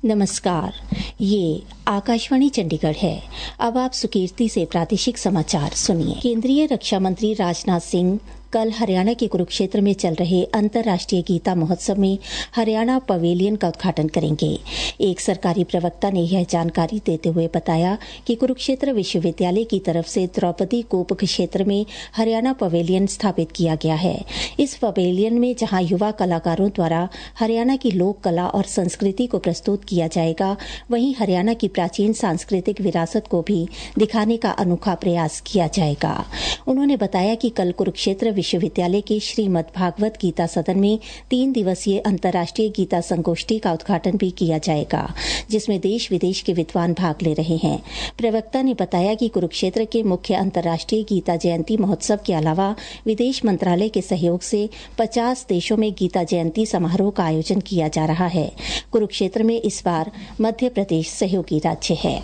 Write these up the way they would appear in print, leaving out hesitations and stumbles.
नमस्कार, ये आकाशवाणी चंडीगढ़ है। अब आप सुकीर्ति से प्रादेशिक समाचार सुनिए। केंद्रीय रक्षा मंत्री राजनाथ सिंह कल हरियाणा के कुरुक्षेत्र में चल रहे अंतर्राष्ट्रीय गीता महोत्सव में हरियाणा पवेलियन का उद्घाटन करेंगे। एक सरकारी प्रवक्ता ने यह जानकारी देते हुए बताया कि कुरुक्षेत्र विश्वविद्यालय की तरफ से द्रौपदी कूप क्षेत्र में हरियाणा पवेलियन स्थापित किया गया है। इस पवेलियन में जहां युवा कलाकारों द्वारा हरियाणा की लोक कला और संस्कृति को प्रस्तुत किया जाएगा, वहीं हरियाणा की प्राचीन सांस्कृतिक विरासत को भी दिखाने का अनोखा प्रयास किया जाएगा। उन्होंने बताया कि कल कुरुक्षेत्र विश्वविद्यालय के श्रीमद् भागवत गीता सदन में 3 दिवसीय अंतर्राष्ट्रीय गीता संगोष्ठी का उद्घाटन भी किया जाएगा, जिसमें देश विदेश के विद्वान भाग ले रहे हैं। प्रवक्ता ने बताया कि कुरुक्षेत्र के मुख्य अंतर्राष्ट्रीय गीता जयंती महोत्सव के अलावा विदेश मंत्रालय के सहयोग से 50 देशों में गीता जयंती समारोह का आयोजन किया जा रहा है। कुरुक्षेत्र में इस बार मध्य प्रदेश सहयोगी राज्य है।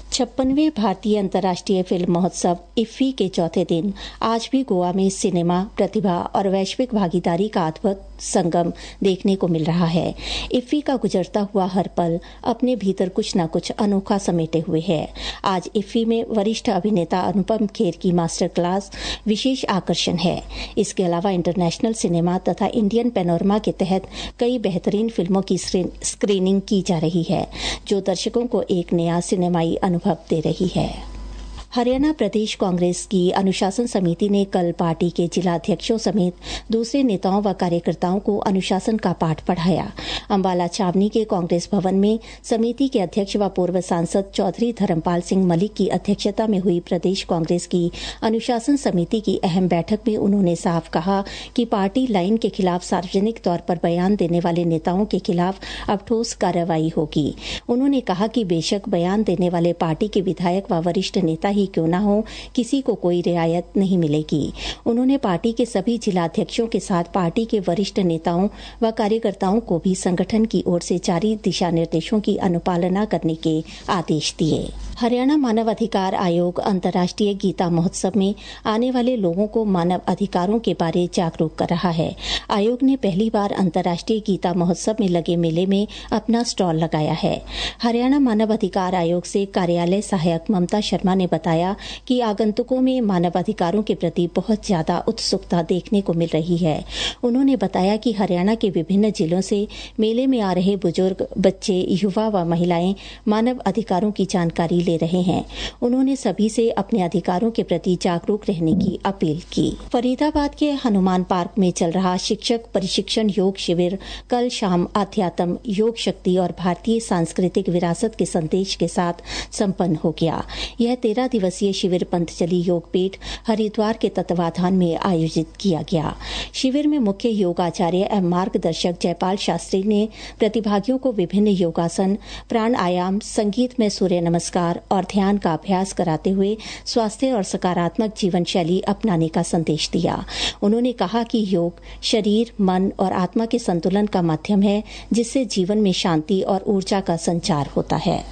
56वें भारतीय अंतर्राष्ट्रीय फिल्म महोत्सव इफ्फी के चौथे दिन आज भी गोवा में सिनेमा, प्रतिभा और वैश्विक भागीदारी का अद्भुत संगम देखने को मिल रहा है। इफ्फी का गुजरता हुआ हर पल अपने भीतर कुछ न कुछ अनोखा समेटे हुए है। आज इफ्फी में वरिष्ठ अभिनेता अनुपम खेर की मास्टर क्लास विशेष आकर्षण है। इसके अलावा इंटरनेशनल सिनेमा तथा इंडियन पैनोरमा के तहत कई बेहतरीन फिल्मों की स्क्रीनिंग की जा रही है, जो दर्शकों को एक नया सिनेमाई अनुभव दे रही है। हरियाणा प्रदेश कांग्रेस की अनुशासन समिति ने कल पार्टी के जिलाध्यक्षों समेत दूसरे नेताओं व कार्यकर्ताओं को अनुशासन का पाठ पढ़ाया। अंबाला छावनी के कांग्रेस भवन में समिति के अध्यक्ष व पूर्व सांसद चौधरी धर्मपाल सिंह मलिक की अध्यक्षता में हुई प्रदेश कांग्रेस की अनुशासन समिति की अहम बैठक में उन्होंने साफ कहा कि पार्टी लाइन के खिलाफ सार्वजनिक तौर पर बयान देने वाले नेताओं के खिलाफ अब ठोस कार्रवाई होगी। उन्होंने कहा कि बेशक बयान देने वाले पार्टी के विधायक व वरिष्ठ नेता क्यों न हो, किसी को कोई रियायत नहीं मिलेगी। उन्होंने पार्टी के सभी जिलाध्यक्षों के साथ पार्टी के वरिष्ठ नेताओं व कार्यकर्ताओं को भी संगठन की ओर से जारी दिशा निर्देशों की अनुपालना करने के आदेश दिए। हरियाणा मानव अधिकार आयोग अंतर्राष्ट्रीय गीता महोत्सव में आने वाले लोगों को मानव अधिकारों के बारे जागरूक कर रहा है। आयोग ने पहली बार अंतर्राष्ट्रीय गीता महोत्सव में लगे मेले में अपना स्टॉल लगाया है। हरियाणा मानव अधिकार आयोग से कार्यालय सहायक ममता शर्मा ने बताया कि आगंतुकों में मानव अधिकारों के प्रति बहुत ज्यादा उत्सुकता देखने को मिल रही है। उन्होंने बताया कि हरियाणा के विभिन्न जिलों से मेले में आ रहे बुजुर्ग, बच्चे, युवा व महिलाएं मानव अधिकारों की जानकारी ले रहे हैं। उन्होंने सभी से अपने अधिकारों के प्रति जागरूक रहने की अपील की। फरीदाबाद के हनुमान पार्क में चल रहा शिक्षक प्रशिक्षण योग शिविर कल शाम अध्यात्म, योग शक्ति और भारतीय सांस्कृतिक विरासत के संदेश के साथ संपन्न हो गया। यह 13 दिवसीय शिविर पंतजलि योगपीठ हरिद्वार के तत्वाधान में आयोजित किया गया। शिविर में मुख्य योगाचार्य एवं मार्गदर्शक जयपाल शास्त्री ने प्रतिभागियों को विभिन्न योगासन, प्राणायाम, संगीत में सूर्य नमस्कार और ध्यान का अभ्यास कराते हुए स्वास्थ्य और सकारात्मक जीवन शैली अपनाने का संदेश दिया। उन्होंने कहा कि योग शरीर, मन और आत्मा के संतुलन का माध्यम है, जिससे जीवन में शांति और ऊर्जा का संचार होता है।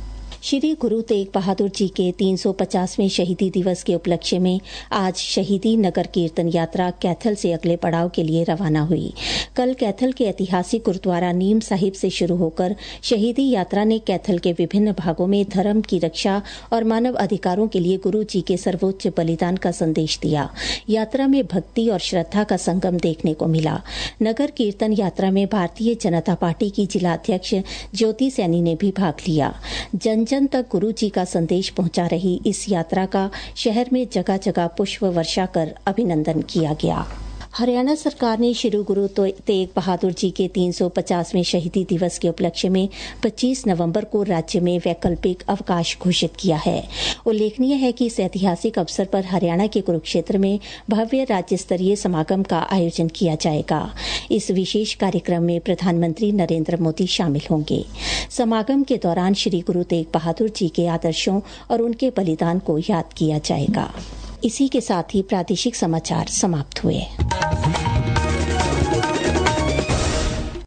श्री गुरु तेग बहादुर जी के 350वें शहीदी दिवस के उपलक्ष्य में आज शहीदी नगर कीर्तन यात्रा कैथल से अगले पड़ाव के लिए रवाना हुई। कल कैथल के ऐतिहासिक गुरुद्वारा नीम साहिब से शुरू होकर शहीदी यात्रा ने कैथल के विभिन्न भागों में धर्म की रक्षा और मानव अधिकारों के लिए गुरु जी के सर्वोच्च बलिदान का संदेश दिया। यात्रा में भक्ति और श्रद्धा का संगम देखने को मिला। नगर कीर्तन यात्रा में भारतीय जनता पार्टी की जिलाध्यक्ष ज्योति सैनी ने भी भाग लिया। जन तक गुरु जी का संदेश पहुंचा रही इस यात्रा का शहर में जगह जगह पुष्प वर्षा कर अभिनंदन किया गया। हरियाणा सरकार ने श्री गुरु तेग बहादुर जी के 350वें शहीदी दिवस के उपलक्ष्य में 25 नवंबर को राज्य में वैकल्पिक अवकाश घोषित किया है। उल्लेखनीय है कि इस ऐतिहासिक अवसर पर हरियाणा के कुरुक्षेत्र में भव्य राज्य स्तरीय समागम का आयोजन किया जाएगा। इस विशेष कार्यक्रम में प्रधानमंत्री नरेंद्र मोदी शामिल होंगे। समागम के दौरान श्री गुरु तेग बहादुर जी के आदर्शों और उनके बलिदान को याद किया जाएगा। इसी के साथ ही प्रादेशिक समाचार समाप्त हुए।